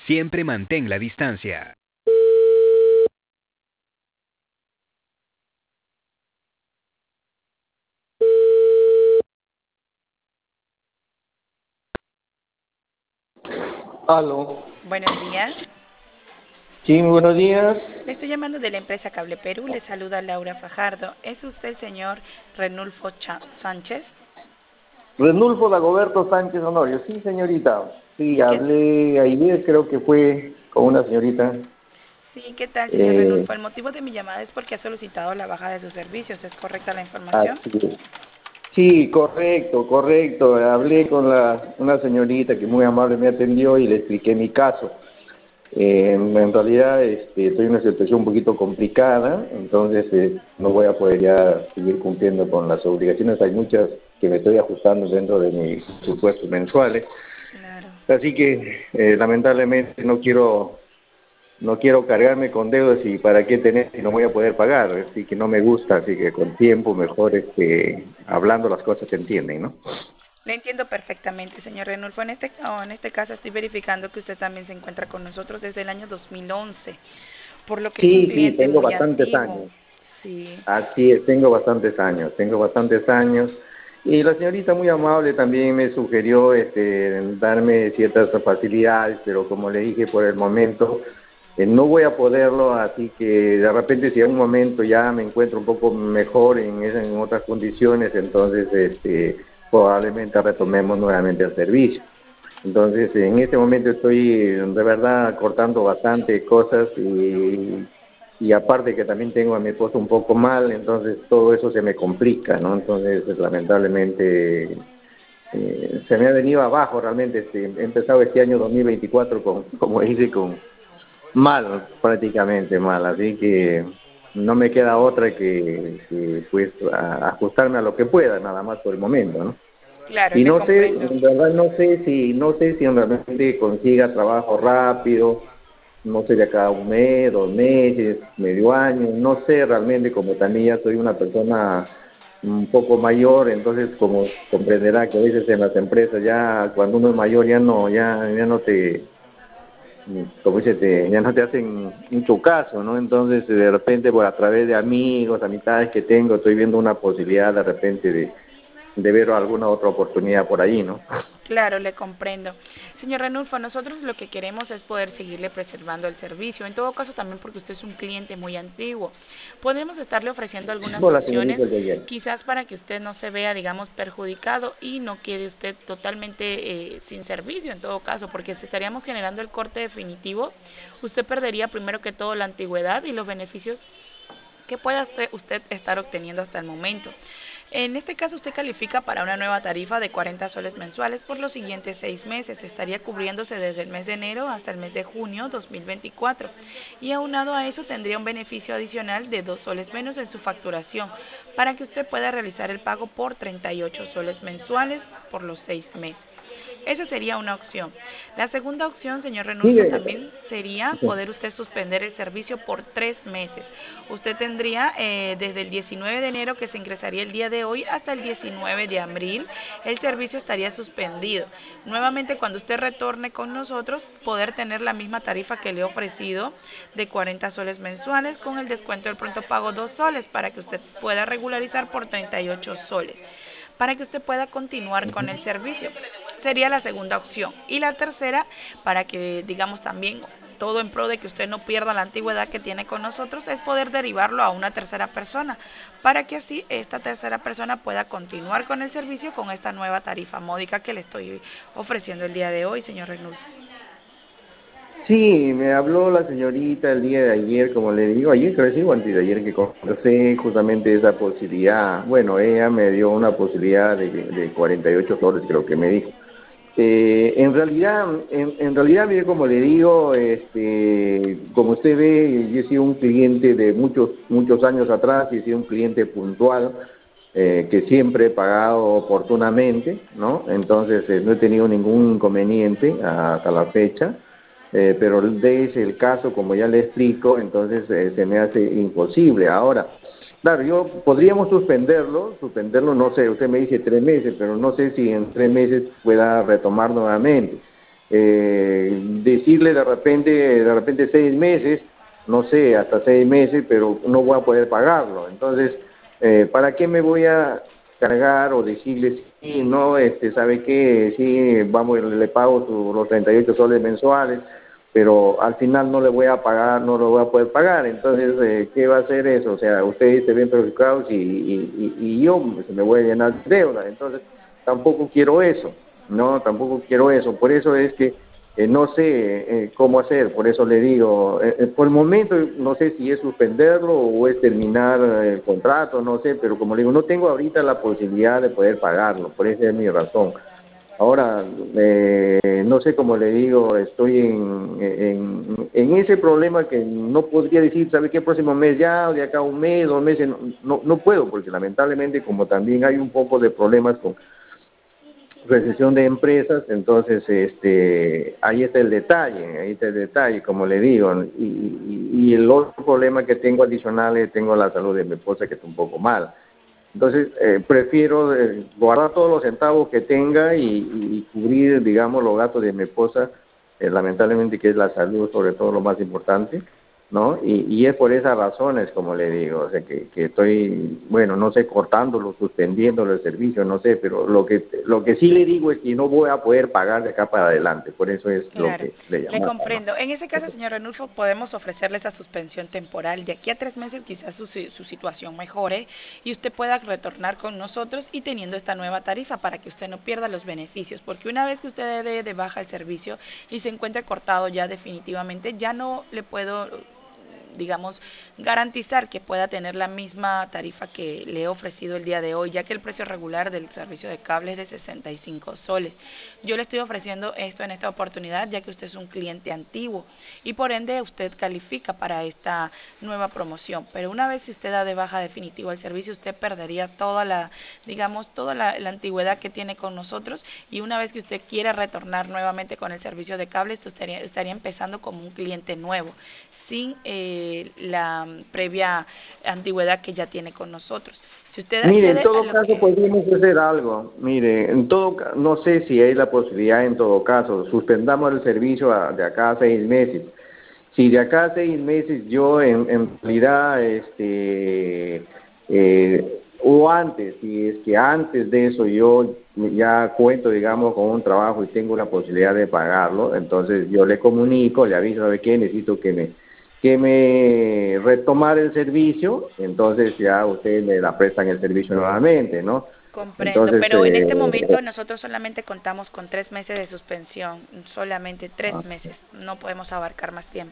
Siempre mantén la distancia. Aló. Buenos días. Sí, muy buenos días. Le estoy llamando de la empresa Cable Perú. Le saluda Laura Fajardo. ¿Es usted el señor Renulfo Sánchez? Renulfo Dagoberto Sánchez Honorio. Sí, señorita. Sí, ¿Qué, hablé ayer, creo que fue con una señorita. sí, ¿qué tal, señor Eh, Renulfo? El motivo de mi llamada es porque ha solicitado la baja de sus servicios. ¿Es correcta la información? así es. Sí, correcto, correcto. Hablé con una señorita que muy amable me atendió y le expliqué mi caso. En realidad estoy en una situación un poquito complicada, entonces no voy a poder ya seguir cumpliendo con las obligaciones. Hay muchas que me estoy ajustando dentro de mis presupuestos mensuales. Claro. Así que lamentablemente no quiero cargarme con deudas y para qué tener si no voy a poder pagar, así que no me gusta, así que con tiempo mejor hablando las cosas se entienden, ¿no? Le entiendo perfectamente, señor Renulfo. En este caso estoy verificando que usted también se encuentra con nosotros desde el año 2011, por lo que es un Sí, sí, cliente tengo muy bastantes antiguo. años. Sí, Así es, tengo bastantes años. Y la señorita muy amable también me sugirió darme ciertas facilidades, pero como le dije por el momento, no voy a poderlo, así que de repente si en un momento ya me encuentro un poco mejor en otras condiciones, entonces probablemente retomemos nuevamente el servicio. Entonces, en este momento estoy de verdad cortando bastante cosas y aparte que también tengo a mi esposo un poco mal, entonces todo eso se me complica, ¿no? Entonces, lamentablemente, se me ha venido abajo realmente. He empezado este año 2024 como dice, con mal, prácticamente mal, así que no me queda otra que pues ajustarme a lo que pueda, nada más por el momento, ¿no? claro, Y le no sé, comprendo. en verdad no sé si realmente consiga trabajo rápido, no sé, de acá un mes, 2 meses, medio año, no sé realmente, como también ya soy una persona un poco mayor, entonces como comprenderá que a veces en las empresas ya cuando uno es mayor ya no te, como dice, ya no te hacen mucho caso, ¿no? Entonces de repente por a través de amigos, amistades que tengo, estoy viendo una posibilidad de repente de ver alguna otra oportunidad por ahí, ¿no? Claro, le comprendo. Señor Renulfo, nosotros lo que queremos es poder seguirle preservando el servicio. En todo caso, también porque usted es un cliente muy antiguo. Podemos estarle ofreciendo algunas Hola, opciones, señorita de ayer. quizás para que usted no se vea, digamos, perjudicado y no quede usted totalmente sin servicio, en todo caso, porque si estaríamos generando el corte definitivo, usted perdería primero que todo la antigüedad y los beneficios que pueda usted estar obteniendo hasta el momento. En este caso usted califica para una nueva tarifa de 40 soles mensuales por los siguientes 6 meses. Estaría cubriéndose desde el mes de enero hasta el mes de junio 2024. Y aunado a eso tendría un beneficio adicional de 2 soles menos en su facturación para que usted pueda realizar el pago por 38 soles mensuales por los 6 meses. Esa sería una opción. La segunda opción, señor Renulfo, Mire, también sería poder usted suspender el servicio por 3 meses. Usted tendría desde el 19 de enero, que se ingresaría el día de hoy, hasta el 19 de abril, el servicio estaría suspendido. Nuevamente, cuando usted retorne con nosotros, poder tener la misma tarifa que le he ofrecido de 40 soles mensuales con el descuento del pronto pago 2 soles para que usted pueda regularizar por 38 soles para que usted pueda continuar con el servicio. Sería la segunda opción. Y la tercera, para que digamos también todo en pro de que usted no pierda la antigüedad que tiene con nosotros, es poder derivarlo a una tercera persona, para que así esta tercera persona pueda continuar con el servicio con esta nueva tarifa módica que le estoy ofreciendo el día de hoy, señor Renulfo. sí, me habló la señorita el día de ayer, como le digo, ayer creo que sí, o antes de ayer que conversé justamente esa posibilidad. Bueno, ella me dio una posibilidad de 48 soles, creo que me dijo. En realidad, mire, como le digo, como usted ve, yo he sido un cliente de muchos, muchos años atrás, y he sido un cliente puntual, que siempre he pagado oportunamente, ¿no? Entonces, no he tenido ningún inconveniente hasta la fecha, pero de el caso, como ya le explico, entonces se me hace imposible. Ahora, claro, podríamos suspenderlo, no sé, usted me dice 3 meses, pero no sé si en 3 meses pueda retomar nuevamente. decirle de repente 6 meses, no sé, hasta 6 meses, pero no voy a poder pagarlo. Entonces, ¿para qué me voy a cargar o decirle, sí, no, sabe qué, sí, vamos, le pago los 38 soles mensuales, pero al final no le voy a pagar, no lo voy a poder pagar? Entonces, ¿qué va a hacer eso? O sea, ustedes se ven perjudicados y yo me voy a llenar de deuda. Entonces, tampoco quiero eso, no, tampoco quiero eso. Por eso es que no sé cómo hacer, por eso le digo, por el momento no sé si es suspenderlo o es terminar el contrato, no sé, pero como le digo, no tengo ahorita la posibilidad de poder pagarlo, por esa es mi razón. Ahora, no sé cómo le digo, estoy en ese problema que no podría decir, ¿sabe qué? Próximo mes ya, de acá a un mes, 2 meses, no puedo, porque lamentablemente como también hay un poco de problemas con recesión de empresas, entonces ahí está el detalle, como le digo, y el otro problema que tengo adicional es tengo la salud de mi esposa que está un poco mal. Entonces, prefiero guardar todos los centavos que tenga y cubrir, digamos, los gastos de mi esposa, lamentablemente que es la salud, sobre todo lo más importante, ¿no? Y es por esas razones, como le digo, o sea, que estoy, bueno, no sé, cortándolo, suspendiéndolo el servicio, no sé, pero lo que sí le digo es que no voy a poder pagar de acá para adelante, por eso es lo Claro, que le le llamaba, ¿no? comprendo. En ese caso, señor Renulfo, podemos ofrecerle esa suspensión temporal. De aquí a 3 meses quizás su situación mejore y usted pueda retornar con nosotros y teniendo esta nueva tarifa para que usted no pierda los beneficios. Porque una vez que usted dé de baja el servicio y se encuentre cortado ya definitivamente, ya no le puedo, digamos, garantizar que pueda tener la misma tarifa que le he ofrecido el día de hoy, ya que el precio regular del servicio de cable es de 65 soles. Yo le estoy ofreciendo esto en esta oportunidad, ya que usted es un cliente antiguo y por ende usted califica para esta nueva promoción. Pero una vez que usted da de baja definitivo el servicio, usted perdería toda la, digamos, toda la antigüedad que tiene con nosotros, y una vez que usted quiera retornar nuevamente con el servicio de cable, esto estaría empezando como un cliente nuevo, sin la previa antigüedad que ya tiene con nosotros. Si usted Mire, en accede a todo lo caso que... podríamos hacer algo. Mire, no sé si hay la posibilidad en todo caso, suspendamos el servicio de acá a 6 meses. Si de acá a 6 meses yo en realidad, o antes, si es que antes de eso yo ya cuento, digamos, con un trabajo y tengo la posibilidad de pagarlo, entonces yo le comunico, le aviso, ¿sabe qué? Necesito que me retomar el servicio, entonces ya ustedes me la prestan el servicio nuevamente, ¿no? Comprendo, Entonces, pero en este momento nosotros solamente contamos con 3 meses de suspensión, solamente tres ah, meses, no podemos abarcar más tiempo.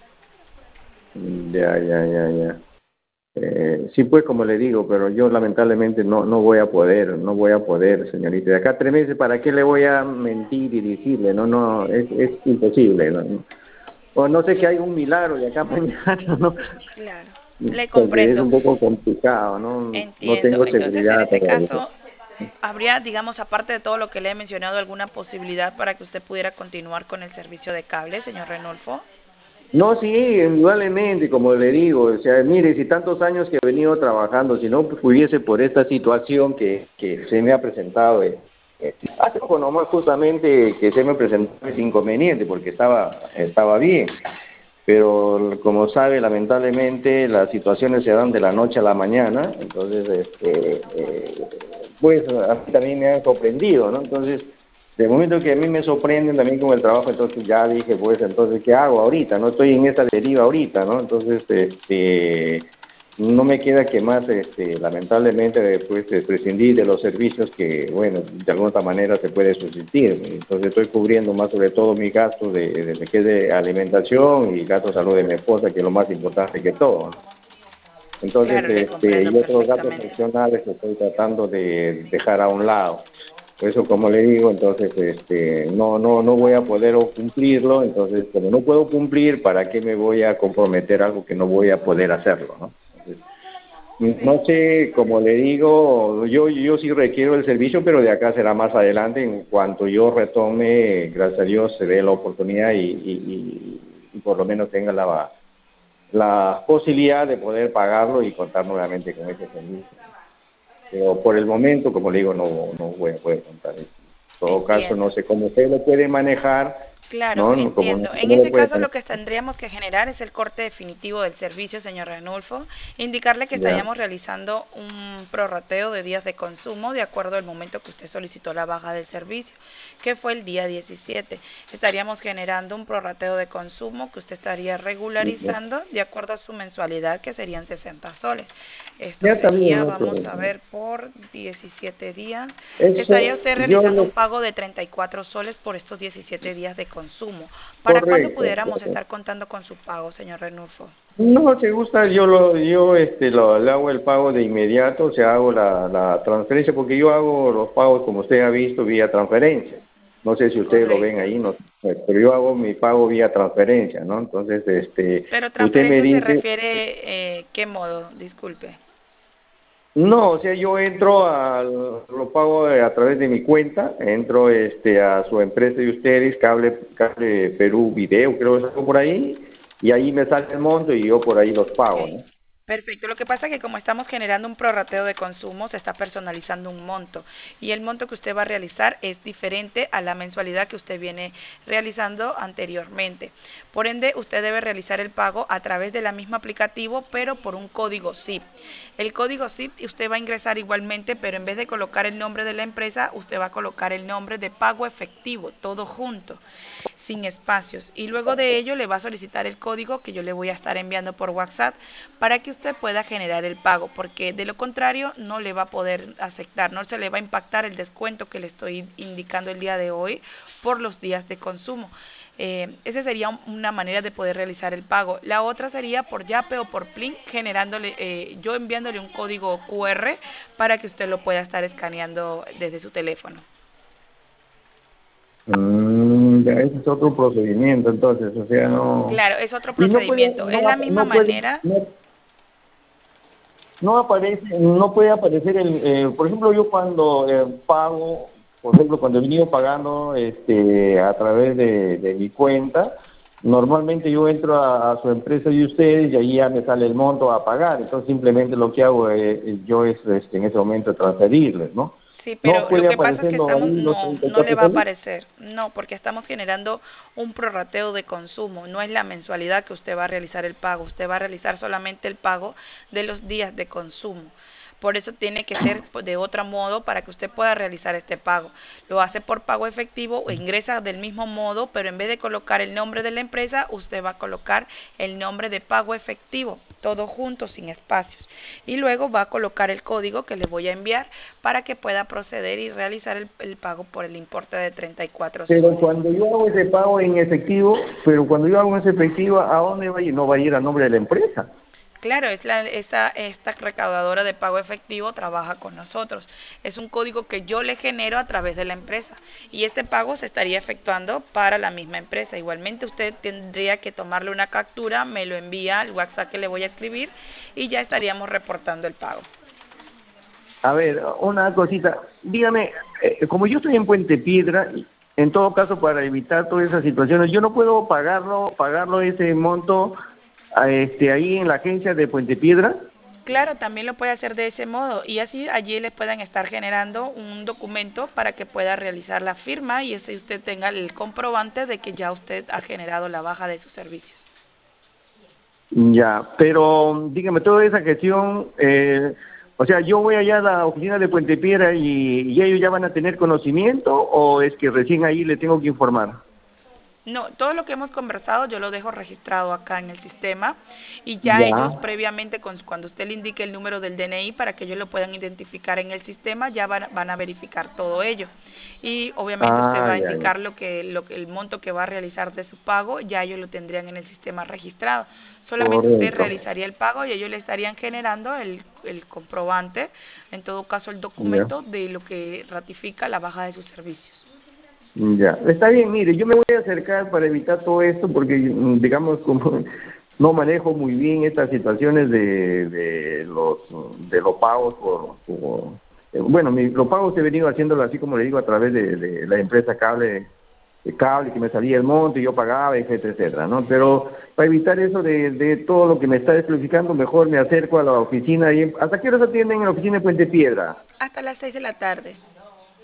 ya. Sí, pues como le digo, pero yo lamentablemente no voy a poder, señorita. De acá a 3 meses, ¿para qué le voy a mentir y decirle? No, es imposible, ¿no? O no sé que hay un milagro de acá a mañana, ¿no? Claro, le Porque es comprendo, un poco complicado, no entiendo. tengo Entonces, en seguridad ese todavía. caso, habría, digamos, aparte de todo lo que le he mencionado, alguna posibilidad para que usted pudiera continuar con el servicio de cable, señor Renolfo. No, sí, indudablemente, como le digo, o sea, mire, si tantos años que he venido trabajando, si no pudiese por esta situación que se me ha presentado, hace poco nomás justamente que se me presentó ese inconveniente, porque estaba bien, pero como sabe, lamentablemente las situaciones se dan de la noche a la mañana, entonces, pues a mí también me han sorprendido, ¿no? Entonces, de momento que a mí me sorprenden también con el trabajo, entonces ya dije, pues, entonces, ¿qué hago ahorita? No estoy en esta deriva ahorita, ¿no? Entonces, no me queda que más, lamentablemente, pues, prescindir de los servicios que, bueno, de alguna otra manera se puede subsistir. Entonces, estoy cubriendo más sobre todo mis gastos de que es de alimentación y gastos de salud de mi esposa, que es lo más importante que todo, ¿no? Entonces, Claro, le comprendo y otros gastos perfectamente. adicionales que estoy tratando de dejar a un lado. Por eso, como le digo, entonces, no voy a poder cumplirlo. Entonces, como no puedo cumplir, ¿para qué me voy a comprometer algo que no voy a poder hacerlo, ¿no? Entonces, no sé, como le digo, yo sí requiero el servicio, pero de acá será más adelante. En cuanto yo retome, gracias a Dios, se dé la oportunidad y por lo menos tenga la posibilidad de poder pagarlo y contar nuevamente con ese servicio. Pero por el momento, como le digo, no voy a poder contar eso. En todo caso, Entiendo. no sé cómo usted lo puede manejar, Claro, ¿no? Como entiendo. no sé En cómo lo ese puede caso lo manejar. que tendríamos que generar es el corte definitivo del servicio, señor Renulfo, indicarle que Ya, estaríamos realizando un prorrateo de días de consumo de acuerdo al momento que usted solicitó la baja del servicio, que fue el día 17. Estaríamos generando un prorrateo de consumo que usted estaría ya, regularizando de acuerdo a su mensualidad, que serían 60 soles. Esto ya está bien, sería, no hay vamos problema. a ver, por 17 días. Eso, Estaría usted yo realizando un lo, pago de 34 soles por estos 17 días de consumo. ¿Para cuándo correcto. pudiéramos estar contando con su pago, señor Renulfo? No, si gusta, le hago el pago de inmediato, o sea, hago la transferencia, porque yo hago los pagos, como usted ha visto, vía transferencia. No sé si ustedes lo ven Correcto. ahí, no, pero yo hago mi pago vía transferencia, ¿no? Entonces, Pero usted me transferencia se dice, refiere, ¿qué modo? Disculpe. no, o sea, yo entro lo pago a través de mi cuenta, entro a su empresa de ustedes, Cable Perú Video, creo que es algo por ahí, y ahí me sale el monto y yo por ahí los pago, Ok, ¿no? perfecto. Lo que pasa es que como estamos generando un prorrateo de consumo, se está personalizando un monto y el monto que usted va a realizar es diferente a la mensualidad que usted viene realizando anteriormente. Por ende, usted debe realizar el pago a través del mismo aplicativo, pero por un código SIP. El código SIP usted va a ingresar igualmente, pero en vez de colocar el nombre de la empresa, usted va a colocar el nombre de pago efectivo, todo junto, sin espacios. Y luego de ello le va a solicitar el código que yo le voy a estar enviando por WhatsApp para que usted pueda generar el pago, porque de lo contrario no le va a poder aceptar, no se le va a impactar el descuento que le estoy indicando el día de hoy por los días de consumo. Esa sería una manera de poder realizar el pago. La otra sería por Yape o por Plin, generándole, yo enviándole un código QR para que usted lo pueda estar escaneando desde su teléfono. Ya ese es otro procedimiento, entonces, o sea, no. Claro, es otro Y no puede, procedimiento. Es la misma manera. no aparece, no puede aparecer por ejemplo, yo cuando pago, por ejemplo, cuando he venido pagando a través de mi cuenta, normalmente yo entro a su empresa de ustedes y ahí ya me sale el monto a pagar, entonces simplemente lo que hago yo es en ese momento transferirles, ¿no? Sí, No pero lo puede que pasa es que aparecerlo estamos, ahí los no, treinta y no le cuatro va a soles. aparecer, no, porque estamos generando un prorrateo de consumo, no es la mensualidad que usted va a realizar el pago, usted va a realizar solamente el pago de los días de consumo. Por eso tiene que ser de otro modo para que usted pueda realizar este pago. Lo hace por pago efectivo o ingresa del mismo modo, pero en vez de colocar el nombre de la empresa, usted va a colocar el nombre de pago efectivo, todo junto, sin espacios. Y luego va a colocar el código que le voy a enviar para que pueda proceder y realizar el pago por el importe de 34 Pero soles. cuando yo hago ese pago en efectivo, pero cuando yo hago ese efectivo, ¿a dónde va a ir? No va a ir a nombre de la empresa. Claro, esta recaudadora de pago efectivo trabaja con nosotros. Es un código que yo le genero a través de la empresa y este pago se estaría efectuando para la misma empresa. Igualmente usted tendría que tomarle una captura, me lo envía al WhatsApp que le voy a escribir y ya estaríamos reportando el pago. A ver, una cosita. Dígame, como yo estoy en Puente Piedra, en todo caso, para evitar todas esas situaciones, yo no puedo pagarlo ese monto ahí en la agencia de Puente Piedra. Claro, también lo puede hacer de ese modo y así allí les puedan estar generando un documento para que pueda realizar la firma y así usted tenga el comprobante de que ya usted ha generado la baja de sus servicios. Ya, pero dígame, toda esa gestión, o sea, yo voy allá a la oficina de Puente Piedra y ellos ya van a tener conocimiento o es que recién ahí le tengo que informar. No, todo lo que hemos conversado yo lo dejo registrado acá en el sistema y ya ellos Ya. previamente, cuando usted le indique el número del DNI para que ellos lo puedan identificar en el sistema, ya van a verificar todo ello. Y obviamente usted Ah, va a ya, ya. indicar el monto que va a realizar de su pago, ya ellos lo tendrían en el sistema registrado. Solamente usted Correcto. realizaría el pago y ellos le estarían generando el comprobante, en todo caso el Ya. documento de lo que ratifica la baja de sus servicios. Ya, está bien, mire, yo me voy a acercar para evitar todo esto porque, digamos, como no manejo muy bien estas situaciones de los pagos bueno, los pagos he venido haciéndolo así como le digo a través de la empresa cable que me salía el monto y yo pagaba, etcétera, etcétera, ¿no? Pero para evitar eso de todo lo que me está explicando, mejor me acerco a la oficina. ¿Hasta qué horas atienden en la oficina de Puente Piedra? Hasta las 6 de la tarde.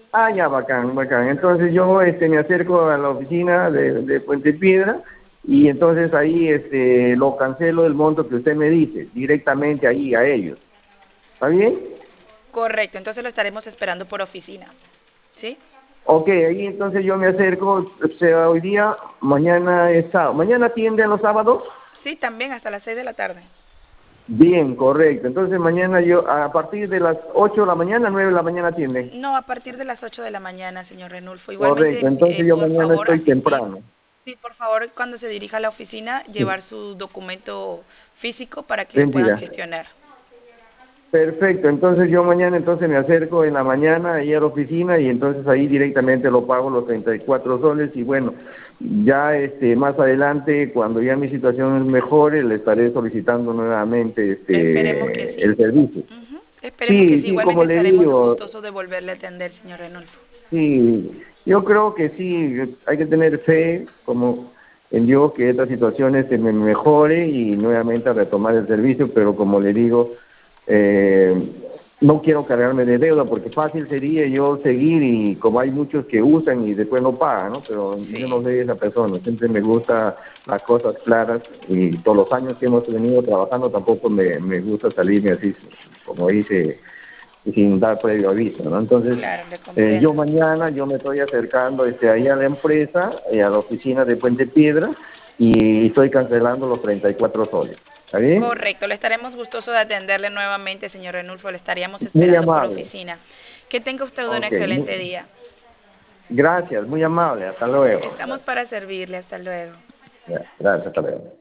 Ah, ya, bacán, bacán. Entonces yo me acerco a la oficina de Puente Piedra y entonces ahí lo cancelo el monto que usted me dice, directamente ahí a ellos. ¿Está bien? Correcto, entonces lo estaremos esperando por oficina. ¿Sí? Ok, ahí entonces yo me acerco, o sea, hoy día, mañana es sábado. ¿Mañana atienden los sábados? Sí, también hasta las 6 de la tarde. Bien, correcto. Entonces mañana yo, a partir de las 8 de la mañana, 9 de la mañana atienden. No, a partir de las 8 de la mañana, señor Renulfo. Correcto, Igualmente, entonces yo por mañana favor, estoy asistir. temprano. Sí, por favor, cuando se dirija a la oficina, Sí, llevar su documento físico para que le puedan mentira. gestionar. Perfecto, entonces yo mañana entonces me acerco en la mañana ahí a la oficina y entonces ahí directamente lo pago los 34 soles y bueno, ya más adelante cuando ya mi situación mejore le estaré solicitando nuevamente Esperemos que sí. el servicio. Ujú. Esperemos que Sí, sí. sí, como Igualmente le estaremos digo, gustosos de volverle a atender, señor Renulfo. sí, yo creo que sí, hay que tener fe como en Dios que esta situación se me mejore y nuevamente a retomar el servicio, pero como le digo, eh, no quiero cargarme de deuda porque fácil sería yo seguir y como hay muchos que usan y después no pagan, ¿no? Pero yo no Sí, soy esa persona, siempre me gusta las cosas claras y todos los años que hemos venido trabajando tampoco me gusta salirme así como dice sin dar previo aviso, ¿no? Entonces, claro, le yo comprendo. mañana yo me estoy acercando ahí a la empresa, a la oficina de Puente Piedra, y estoy cancelando los 34 soles. ¿Está bien? Correcto, le estaremos gustosos de atenderle nuevamente, señor Renulfo. Le estaríamos Muy esperando por amable. oficina. Que tenga usted un Ok, excelente día. gracias, muy amable. Hasta luego. Estamos para servirle. Hasta luego. Ya, gracias, hasta luego.